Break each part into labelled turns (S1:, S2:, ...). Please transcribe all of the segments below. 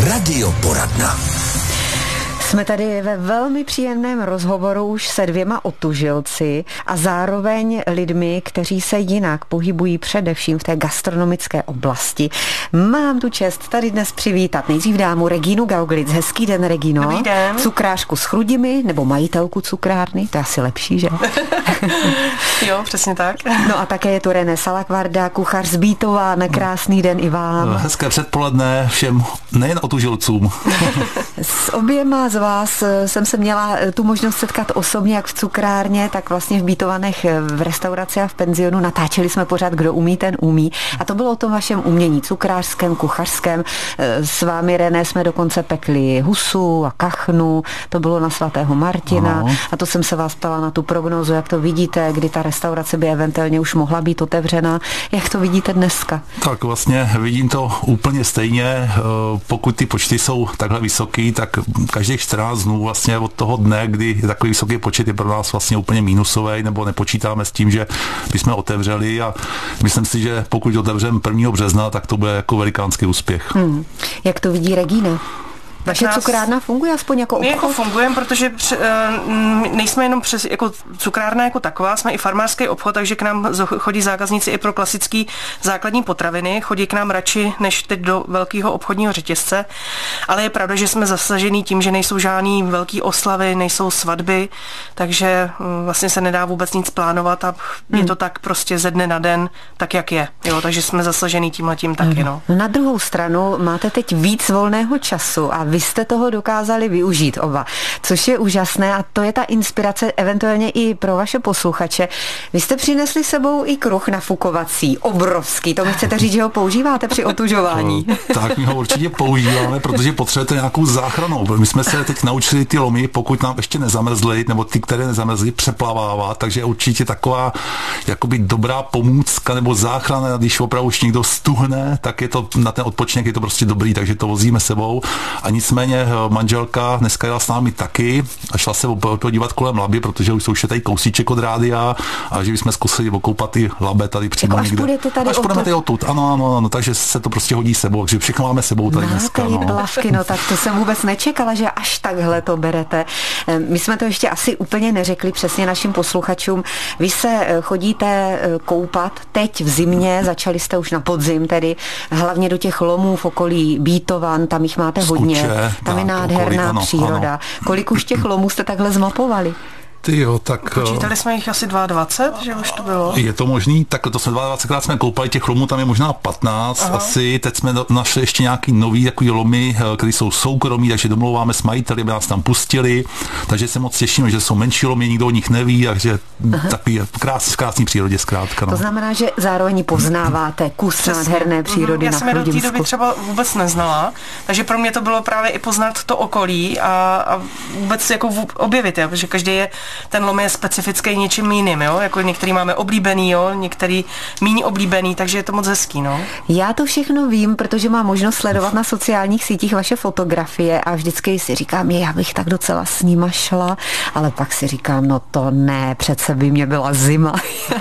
S1: Radioporadna.
S2: Jsme tady ve velmi příjemném rozhovoru už se dvěma otužilci a zároveň lidmi, kteří se jinak pohybují především v té gastronomické oblasti. Mám tu čest tady dnes přivítat nejdřív dámu Regínu Gauglitz. Hezký den, Regino.
S3: Dobrý den.
S2: Cukrářku z Chrudimi, nebo majitelku cukrárny, to je asi lepší, že?
S3: Jo, přesně tak.
S2: No a také je tu René Salakvarda, kuchař z Bítova. Krásný den i vám.
S4: Hezké předpoledne všem, nejen otužilcům.
S2: S oběma z vás jsem se měla tu možnost setkat osobně, jak v cukrárně, tak vlastně v Bítovanech v restauraci a v penzionu. Natáčeli jsme pořád Kdo umí, ten umí. A to bylo o tom vašem umění cukrářském, kuchařském. S vámi, René, jsme dokonce pekli husu a kachnu. To bylo na svatého Martina. No. A to jsem se vás ptala na tu prognózu, jak to vidíte, kdy ta restaurace by eventuálně už mohla být otevřena. Jak to vidíte dneska?
S4: Tak vlastně vidím to úplně stejně. Pokud ty počty jsou takhle vysoký, tak každých 14 dnů vlastně od toho dne, kdy je takový vysoký počet, je pro nás vlastně úplně mínusový, nebo nepočítáme s tím, že bychom otevřeli, a myslím si, že pokud otevřeme 1. března, tak to bude jako velikánský úspěch.
S2: Jak to vidí Regína? Vaše cukrárna funguje aspoň jako obchod?
S3: My jako fungujeme, protože nejsme jenom jako cukrárna jako taková, jsme i farmářský obchod, takže k nám chodí zákazníci i pro klasický základní potraviny, chodí k nám radši než teď do velkého obchodního řetězce, ale je pravda, že jsme zasažený tím, že nejsou žádný velký oslavy, nejsou svatby, takže vlastně se nedá vůbec nic plánovat a je to tak prostě ze dne na den, tak jak je. Jo, takže jsme zasažený tímhletím taky. No.
S2: Na druhou stranu máte teď víc volného času a vy jste toho dokázali využít oba, což je úžasné, a to je ta inspirace eventuálně i pro vaše posluchače. Vy jste přinesli sebou i kruh nafukovací, obrovský. To mi chcete říct, že ho používáte při otužování?
S4: Tak my ho určitě používáme, protože potřebujete nějakou záchranu. My jsme se teď naučili ty lomy, pokud nám ještě nezamrzly, nebo ty, které nezamrzly, přeplavávat, takže určitě taková jakoby dobrá pomůcka nebo záchrana, když opravdu už někdo stuhne, tak je to na ten odpočinek je to prostě dobrý, takže to vozíme sebou. A nicméně manželka dneska jela s námi taky a šla se podívat kolem Laby, protože už jsou ještě tady kousíček od rádia, a že bychom zkusili okoupat ty Labe tady přímo
S2: jako
S4: někde.
S2: Až
S4: půjdeme tady odtud. Ano, takže se to prostě hodí sebou, takže všechno máme sebou tady dneska.
S2: Plavky, no tak to jsem vůbec nečekala, že až takhle to berete. My jsme to ještě asi úplně neřekli přesně našim posluchačům. Vy se chodíte koupat teď v zimě, začali jste už na podzim, tedy hlavně do těch lomů v okolí Bítovan, tam jich máte hodně. Tam je nádherná příroda. Ano. Kolik už těch lomů jste takhle zmapovali?
S4: Tak
S3: počítali jsme jich asi 22, že už to bylo.
S4: Je to možný? Tak to jsme 22krát jsme koupali, těch lomů tam je možná 15. Aha. Asi teď jsme našli ještě nějaký nový takový lomy, které jsou soukromí, takže domlouváme s majiteli, aby nás tam pustili. Takže se moc těšíme, že jsou menší lomy, nikdo o nich neví, takže takový krásný přírodě zkrátka. No.
S2: To znamená, že zároveň poznáváte kus nádherné přírody na Chrudimsku.
S3: Já jsem do té doby třeba vůbec neznala, takže pro mě to bylo právě i poznat to okolí a vůbec jako objevit, protože každý ten lom je specifický něčím jiným, jo? Jako některý máme oblíbený, jo? Některý míň oblíbený, takže je to moc hezký, no.
S2: Já to všechno vím, protože mám možnost sledovat na sociálních sítích vaše fotografie a vždycky si říkám, já bych tak docela s nima šla, ale pak si říkám, no to ne, přece by mě byla zima.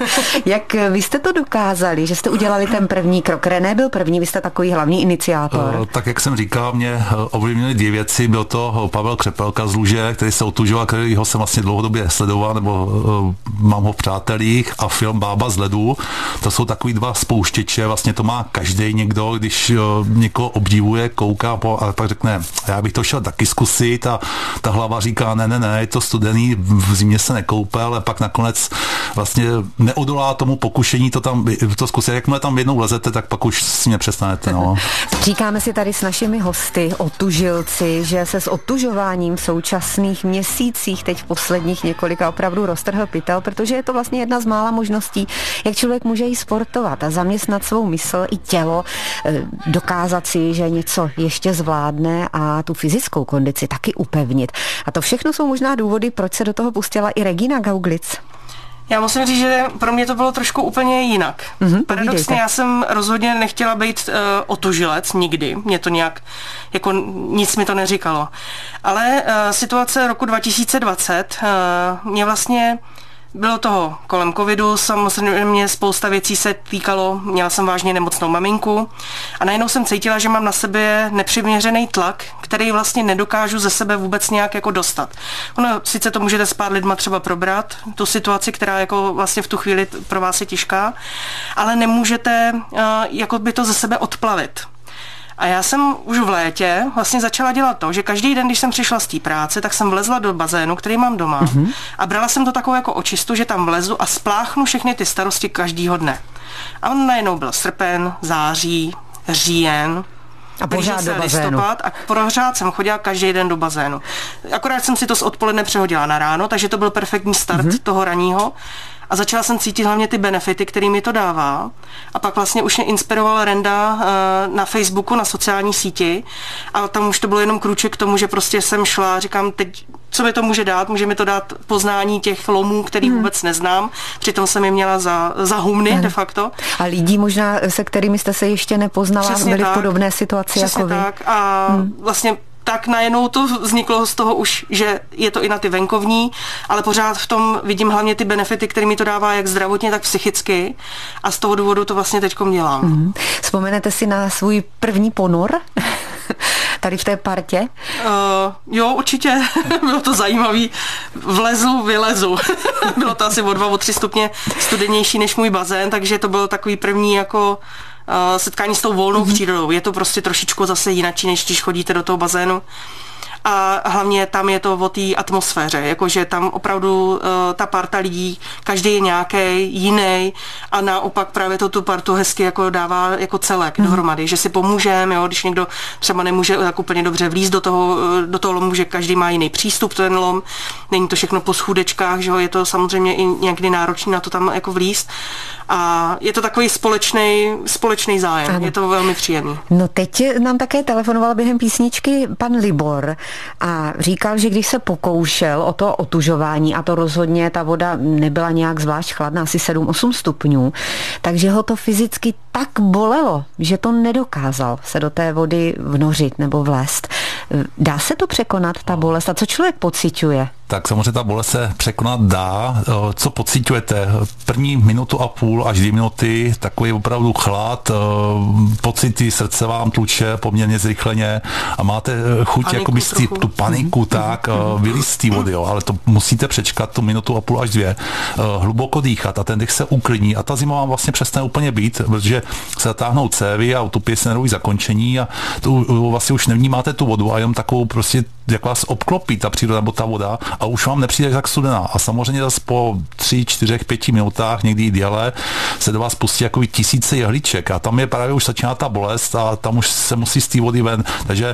S2: Jak vy jste to dokázali, že jste udělali ten první krok? René byl první, vy jste takový hlavní iniciátor.
S4: Tak jak jsem říkal, mě ovlivnily 2 věci, byl to Pavel Křepelka z Luže, který se otužoval, kterýho jsem vlastně dlouhodobě sledoval, nebo mám ho v přátelích, a film Bába z ledu. To jsou takový 2 spouštěče, vlastně to má každý někdo, když někoho obdivuje, kouká a pak řekne, já bych to šel taky zkusit, a ta hlava říká, ne, je to studený, v zimě se nekoupe, ale pak nakonec vlastně neodolá tomu pokušení to zkusit. Jakmile tam jednou lezete, tak pak už si mě přestanete. No.
S2: Říkáme si tady s našimi hosty, otužilci, že se s otužováním v současných měsících, teď v posledních několika, opravdu roztrhl pytel, protože je to vlastně jedna z mála možností, jak člověk může i sportovat a zaměstnat svou mysl i tělo, dokázat si, že něco ještě zvládne a tu fyzickou kondici taky upevnit. A to všechno jsou možná důvody, proč se do toho pustila i Regína Gauglitz.
S3: Já musím říct, že pro mě to bylo trošku úplně jinak. Paradoxně, já jsem rozhodně nechtěla být otužilec nikdy. Mě to nějak, jako nic mi to neříkalo. Ale situace roku 2020 mě vlastně Bylo toho kolem covidu, samozřejmě spousta věcí se týkalo, měla jsem vážně nemocnou maminku a najednou jsem cítila, že mám na sebe nepřiměřený tlak, který vlastně nedokážu ze sebe vůbec nějak jako dostat. Ono, sice to můžete s pár lidma třeba probrat, tu situaci, která jako vlastně v tu chvíli pro vás je těžká, ale nemůžete jako by to ze sebe odplavit. A já jsem už v létě vlastně začala dělat to, že každý den, když jsem přišla z té práce, tak jsem vlezla do bazénu, který mám doma a brala jsem to takovou jako očistu, že tam vlezu a spláchnu všechny ty starosti každýho dne. A on najednou byl srpen, září, říjen,
S2: a pořád do bazénu.
S3: A pořád jsem chodila každý den do bazénu. Akorát jsem si to z odpoledne přehodila na ráno, takže to byl perfektní start toho raního. A začala jsem cítit hlavně ty benefity, který mi to dává. A pak vlastně už mě inspirovala Renda na Facebooku, na sociální síti. A tam už to bylo jenom krůček k tomu, že prostě jsem šla, říkám, teď, co mi to může dát? Může mi to dát poznání těch lomů, který vůbec neznám. Přitom jsem je měla za humny de facto.
S2: A lidí možná, se kterými jste se ještě nepoznala,
S3: Přesně
S2: byli
S3: tak,
S2: v podobné situaci
S3: jako vy. Tak. A vlastně tak najednou to vzniklo z toho už, že je to i na ty venkovní, ale pořád v tom vidím hlavně ty benefity, které mi to dává jak zdravotně, tak psychicky a z toho důvodu to vlastně teďkom dělám.
S2: Vzpomenete si na svůj první ponor? Tady v té partě?
S3: Jo, určitě. Bylo to zajímavý. Vlezu, vylezu. Bylo to asi o 2-3 stupně studenější než můj bazén, takže to bylo takový první jako setkání s tou volnou přírodou. Je to prostě trošičku zase jinačí, než když chodíte do toho bazénu. A hlavně tam je to o té atmosféře, jakože tam opravdu ta parta lidí, každý je nějaký jiný a naopak právě to tu partu hezky jako dává jako celek dohromady, že si pomůžeme, jo, když někdo třeba nemůže tak úplně dobře vlízt do toho lomu, že každý má jiný přístup, ten lom, není to všechno po schůdečkách, že jo, je to samozřejmě i někdy náročné na to tam jako vlízt. A je to takový společný zájem. Ano. Je to velmi příjemný.
S2: No teď nám také telefonoval během písničky pan Libor a říkal, že když se pokoušel o to otužování, a to rozhodně ta voda nebyla nějak zvlášť chladná, asi 7-8 stupňů, takže ho to fyzicky tak bolelo, že to nedokázal se do té vody vnořit nebo vlézt. Dá se to překonat, ta bolest? A co člověk pociťuje?
S4: Tak samozřejmě ta bolest se překonat dá. Co pociťujete? První minutu a půl až 2 minuty, takový opravdu chlad, pocity, srdce vám tluče poměrně zrychleně a máte chuť jakoby tu paniku, tak vylízt z té vody, jo, ale to musíte přečkat tu minutu a půl až 2. Hluboko dýchat a ten dech se uklidní a ta zima vám vlastně přestane úplně být, protože se zatáhnou cévy a utopí se nervové zakončení a tu vlastně už nevnímáte tu vodu a jenom takovou prostě, jak vás obklopí ta příroda nebo ta voda a už vám nepřijde tak studená. A samozřejmě zase po 3, 4, 5 minutách, někdy i déle, se do vás pustí jako tisíce jehliček a tam je právě už začíná ta bolest a tam už se musí z té vody ven. Takže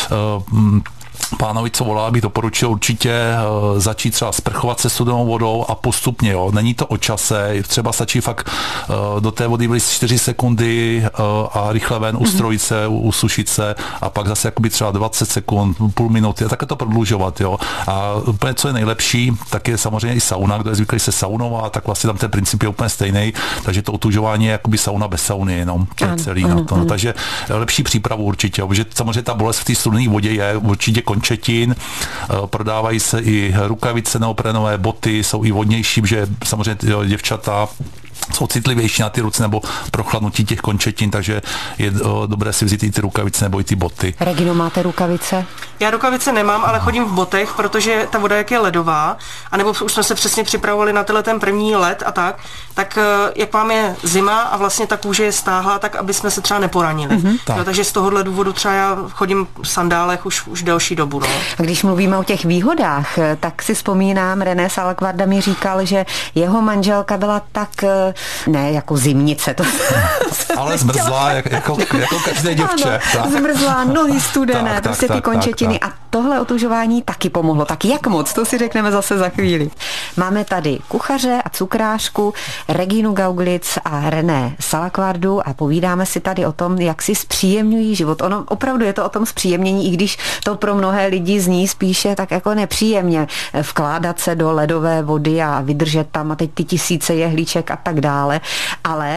S4: pánovi, co volá, bych doporučil určitě začít třeba sprchovat se studenou vodou a postupně, jo. Není to o čase, třeba stačí fakt do té vody vlít 4 sekundy a rychle ven, ustrojit se, usušit se a pak zase jakoby třeba 20 sekund, půl minuty a také to prodlužovat, jo. A úplně co je nejlepší, tak je samozřejmě i sauna, kdo je zvyklý se saunovat, tak vlastně tam ten princip je úplně stejný, takže to otužování je jakoby sauna bez sauny jenom, to je celý na to. No, takže lepší přípravu určitě, protože samozřejmě ta bolest v té studené vodě je určitě končetin, prodávají se i rukavice neoprenové, boty, jsou i vodnější, protože samozřejmě děvčata jsou citlivější na ty ruce nebo prochladnutí těch končetin, takže je dobré si vzít i ty rukavice nebo i ty boty.
S2: Regino, máte rukavice?
S3: Já rukavice nemám, ale chodím v botech, protože ta voda jak je ledová, anebo už jsme se přesně připravovali na ten první led a tak jak vám je zima a vlastně ta kůže je stáhla, tak aby jsme se třeba neporanili. Jo, takže z tohohle důvodu třeba já chodím v sandálech už delší dobu. No.
S2: A když mluvíme o těch výhodách, tak si vzpomínám, René Salakvarda mi říkal, že jeho manželka byla tak ne jako zimnice. To
S4: ale zmrzlá, jako každé děvče.
S2: Ano, zmrzlá, nohy studené, prostě ty končetiny. A tohle otužování taky pomohlo. Tak jak moc, to si řekneme zase za chvíli. Máme tady kuchaře a cukrářku Reginu Gauglitz a René Salakvardu a povídáme si tady o tom, jak si zpříjemňují život. Ono opravdu je to o tom zpříjemnění, i když to pro mnohé lidi zní spíše tak jako nepříjemně vkládat se do ledové vody a vydržet tam a teď ty tisíce jehliček a tak dále. Ale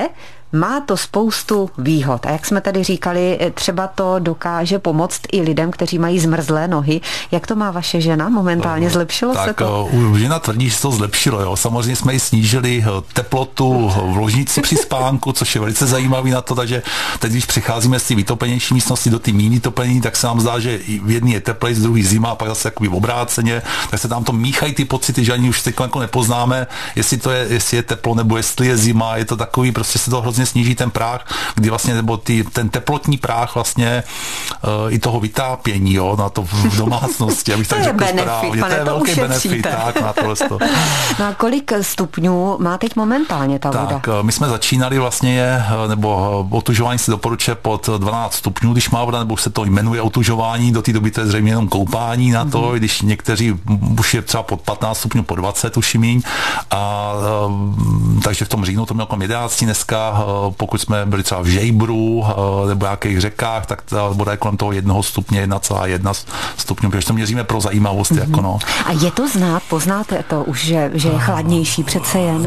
S2: Má to spoustu výhod. A jak jsme tady říkali, třeba to dokáže pomoct i lidem, kteří mají zmrzlé nohy. Jak to má vaše žena? Momentálně zlepšilo se to?
S4: Žena tvrdí, že se to zlepšilo. Jo. Samozřejmě jsme ji snížili teplotu v ložnici při spánku, což je velice zajímavý na to, takže teď, když přicházíme z té vytopenější místnosti do té méně vytopení, tak se nám zdá, že v jedné je teplej, z druhé zima a pak zase jakoby obráceně, tak se tam to míchají ty pocity, že ani už teď jako nepoznáme, jestli je teplo nebo jestli je zima, je to takový, prostě se to hrozně sníží ten práh, kdy vlastně, nebo ten teplotní práh vlastně i toho vytápění, jo, na to v domácnosti, abych tak řekl správně. To je velký benefit, tak, na tohle.
S2: No a kolik stupňů má teď momentálně ta voda?
S4: Tak, my jsme začínali vlastně, nebo otužování se doporučuje pod 12 stupňů, když má voda, nebo se to jmenuje otužování, do té doby to je zřejmě jenom koupání na to, když někteří už je třeba pod 15 stupňů, pod 20 už míň, a takže v tom říjnu to mělo kolem 11 dneska, pokud jsme byli třeba v Žejbru nebo nějakých řekách, tak ta voda je kolem toho 1 stupně, 1,1 stupňů, protože to měříme pro zajímavost. Jako no.
S2: A je to znát, poznáte to už, že je chladnější přece jen?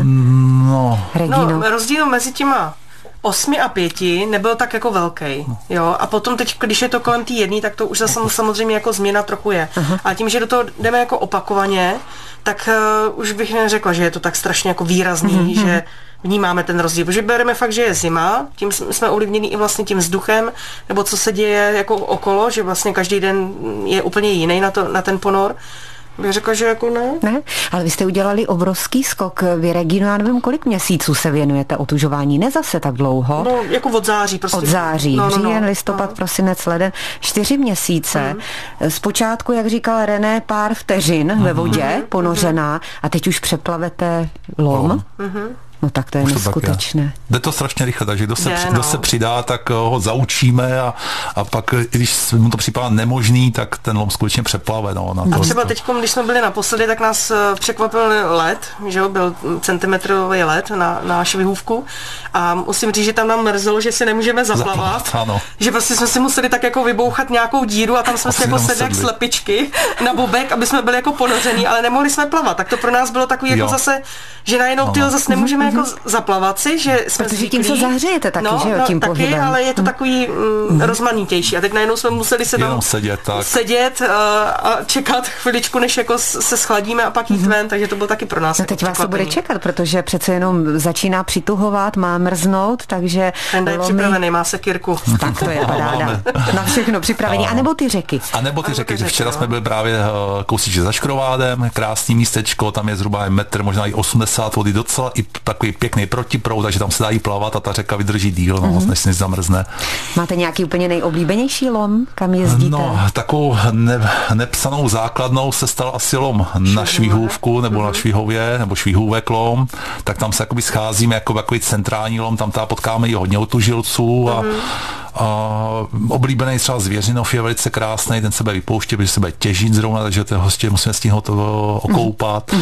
S4: No.
S2: Regino?
S3: No, rozdíl mezi těma 8 a 5 nebyl tak jako velký. Jo? A potom teď, když je to kolem té 1, tak to už zase samozřejmě jako změna trochu je. A tím, že do toho jdeme jako opakovaně, tak už bych neřekla, že je to tak strašně jako výrazný, že vnímáme ten rozdíl. Protože bereme fakt, že je zima, tím jsme ovlivněni i vlastně tím vzduchem, nebo co se děje jako okolo, že vlastně každý den je úplně jiný na ten ponor. Bych řekla, že jako ne.
S2: Ale vy jste udělali obrovský skok. Vy, Regino, já nevím, kolik měsíců se věnujete otužování? Ne zase tak dlouho.
S3: No, jako od září prostě.
S2: Od září. Říjen, listopad, prosinec, leden. 4 měsíce. Zpočátku, jak říkal René, pár vteřin ve vodě, ponořená, a teď už přeplavete lom. No tak to je neskutečné.
S4: Jde to strašně rychle, takže kdo se přidá, tak ho zaučíme a pak, když mu to připadá nemožný, tak ten lom skutečně přeplave. No,
S3: a třeba teď, když jsme byli naposledy, tak nás překvapil led, že jo, byl centimetrový led na švihůvku a musím říct, že tam nám mrzelo, že si nemůžeme zaplavat. Že prostě jsme si museli tak jako vybouchat nějakou díru a tam jsme si jako sedli jak slepičky na bobek, aby jsme byli jako ponořený, ale nemohli jsme plavat. Tak to pro nás bylo takový jako zase, že najednou zase nemůžeme jako zaplavat si, že jsme
S2: protože tím se zahřejete taky, že jo, tím
S3: taky,
S2: pohybem.
S3: ale je to takový rozmanitější. A teď najednou jsme museli se tam sedět a čekat chviličku, než jako se schladíme a pak jít ven, takže to bylo taky pro nás.
S2: No teď vás to bude čekat, protože přece jenom začíná přituhovat, má mrznout, takže
S3: Tenda je připravený, má sekírku.
S2: Tak to je paráda. Na všechno připravený. A nebo ty řeky.
S4: A nebo ty řeky. Včera jsme byli právě kousíček za Škrovádem, krásný místečko, tam je zhruba metr, možná i 80 vody, docela i takový pěkný protiproud, takže tam se dá jí plavat a ta řeka vydrží díl, než se zamrzne.
S2: Máte nějaký úplně nejoblíbenější lom, kam jezdíte?
S4: No, takovou nepsanou základnou se stal asi lom na Švihůvku, nebo na Švihově, nebo Švihůvek lom, tak tam se jakoby scházíme jako takový centrální lom, tam potkáme i hodně otužilců a oblíbený třeba Zvěřinov je velice krásný, ten se bude vypouštět, protože se bude těžit zrovna, takže to hostě musíme stihnout okoupat.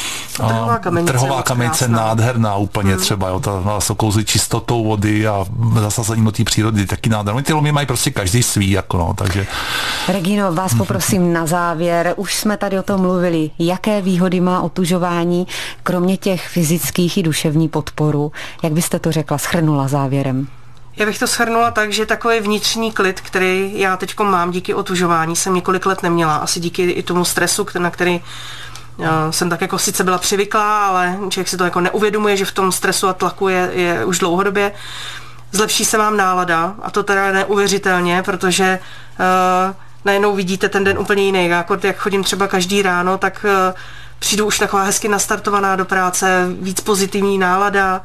S4: Trhová kamenice nádherná úplně třeba, jo, ta nás okouzlí čistotou vody a zasazením do té přírody taky nádherný. Ty lomy mají prostě každý svý, jako no, takže.
S2: Regino, vás poprosím na závěr, už jsme tady o tom mluvili, jaké výhody má otužování, kromě těch fyzických i duševní podporu, jak byste to řekla, shrnula závěrem?
S3: Já bych to shrnula tak, že takový vnitřní klid, který já teď mám díky otužování, jsem několik let neměla. Asi díky i tomu stresu, na který jsem tak jako sice byla přivyklá, ale člověk si to jako neuvědomuje, že v tom stresu a tlaku je už dlouhodobě. Zlepší se vám nálada a to teda neuvěřitelně, protože najednou vidíte ten den úplně jiný. Já jak chodím třeba každý ráno, tak přijdu už taková hezky nastartovaná do práce, víc pozitivní nálada.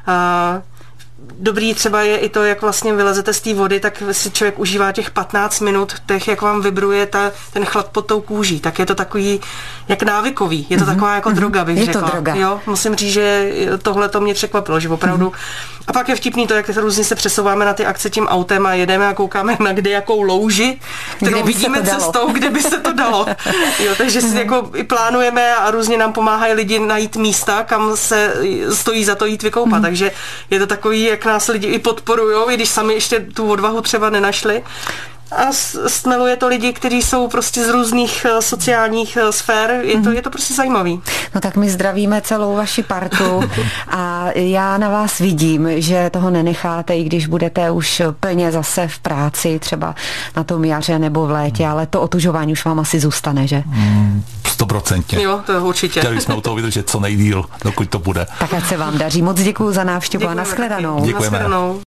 S3: Dobrý třeba je i to, jak vlastně vylezete z té vody, tak si člověk užívá těch 15 minut, jak vám vibruje ten chlad pod tou kůží, tak je to takový jak návykový, je to taková jako droga, bych řekla.
S2: Je to droga.
S3: Jo, musím říct, že tohle to mě překvapilo, že opravdu. A pak je vtipný to, jak různě se přesouváme na ty akce tím autem a jedeme a koukáme na kde jakou louži, kterou vidíme cestou, kde by se to dalo. Jo, takže si jako i plánujeme a různě nám pomáhají lidi najít místa, kam se stojí za to jít vykoupat, takže je to takový, jak nás lidi i podporujou, i když sami ještě tu odvahu třeba nenašli. A stmeluje to lidi, kteří jsou prostě z různých sociálních sfér. Je to prostě zajímavý.
S2: No tak my zdravíme celou vaši partu a já na vás vidím, že toho nenecháte, i když budete už plně zase v práci, třeba na tom jaře nebo v létě, ale to otužování už vám asi zůstane, že?
S4: 100%.
S3: Jo, to určitě.
S4: Chtěli jsme u toho vydržet co nejdýl, dokud to bude.
S2: Tak ať se vám daří. Moc děkuju za návštěvu a nashledanou.
S4: Děkujeme.